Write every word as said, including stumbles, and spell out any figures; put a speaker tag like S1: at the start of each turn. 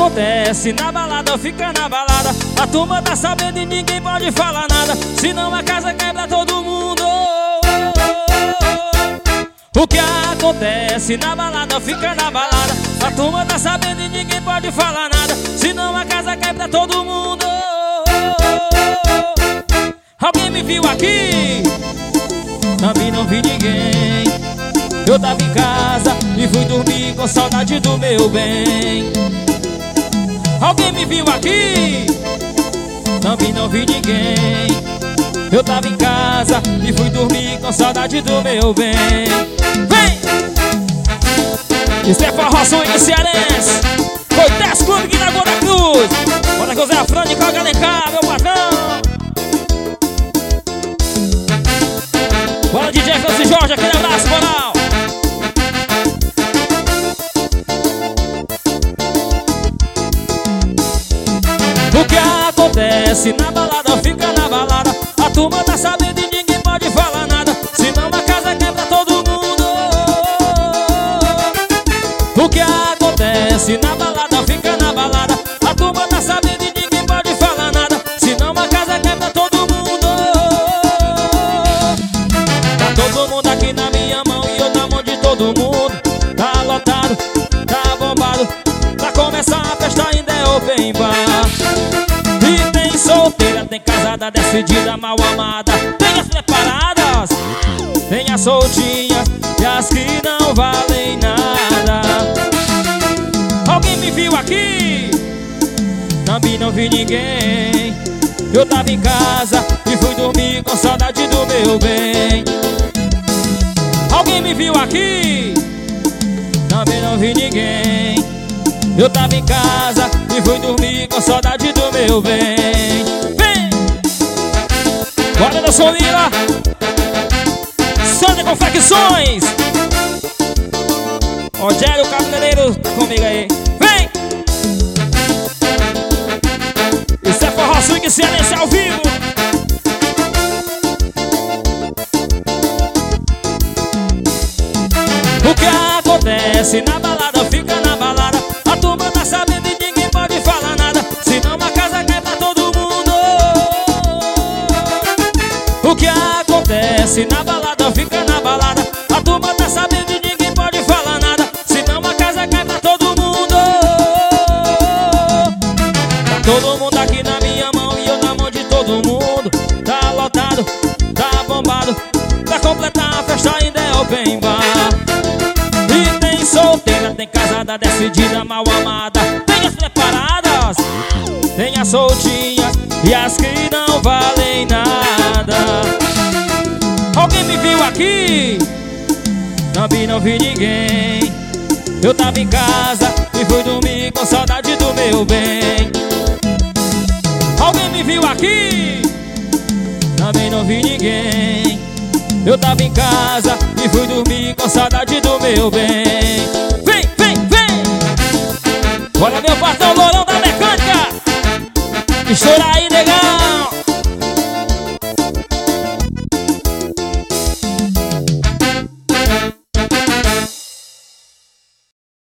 S1: acontece na balada, fica na balada. A turma tá sabendo e ninguém pode falar nada, senão a casa quebra todo mundo. O que acontece na balada, fica na balada. A turma tá sabendo e ninguém pode falar nada, senão a casa quebra todo mundo. Alguém me viu aqui? Também não vi ninguém. Eu tava em casa e fui dormir com saudade do meu bem. Alguém me viu aqui? Também não vi ninguém. Eu tava em casa e fui dormir com saudade do meu bem. Vem! Isso é forró swing cearense. Coités Clube aqui na Goda Cruz. Bora que o Zé Afrânio com a Galencar, meu patrão. Bora D J Francis Jorge, aquele abraço, moral. O que acontece na balada, fica na balada. A turma tá sabendo e ninguém pode falar nada, senão a casa quebra todo mundo. O que acontece na balada, fica na balada. A turma tá sabendo e ninguém pode falar nada, senão a casa quebra todo mundo. Tá todo mundo aqui na minha mão e eu na mão de todo mundo. Tá lotado, tá bombado. Pra começar a festa ainda é open bar. E tem solteira, tem casada, decidida, mal amada. Tem as preparadas, tem as soltinhas e as que não valem nada. Alguém me viu aqui? Também não vi ninguém. Eu tava em casa e fui dormir com saudade do meu bem. Alguém me viu aqui? Também não vi ninguém. Eu tava em casa e fui dormir com saudade do meu bem. Vem! Bora no Solila, Sônia Confecções. Rogério Cabeleireiro comigo aí. Vem! Isso é forró swing cearense ao vivo. O que acontece na balada, fica na balada. A turma tá sabendo e ninguém pode falar nada, senão a casa quebra todo mundo. O que acontece na balada, fica na balada. A turma tá sabendo e ninguém pode falar nada, senão a casa quebra todo mundo. Tá todo mundo aqui na minha mão e eu na mão de todo mundo. Tá lotado, tá bombado. Pra completar a festa ainda é open bar. E tem solteira, tem casada, decidida, mal amada. Tem as preparadas, tem as soltinhas e as que não valem nada. Alguém me viu aqui? Também não vi ninguém. Eu tava em casa e fui dormir com saudade do meu bem. Alguém me viu aqui? Também não vi ninguém. Eu tava em casa e fui dormir com saudade do meu bem. Vem, vem, vem! Olha meu patrão Lourão da Mecânica. Estoura aí, nega.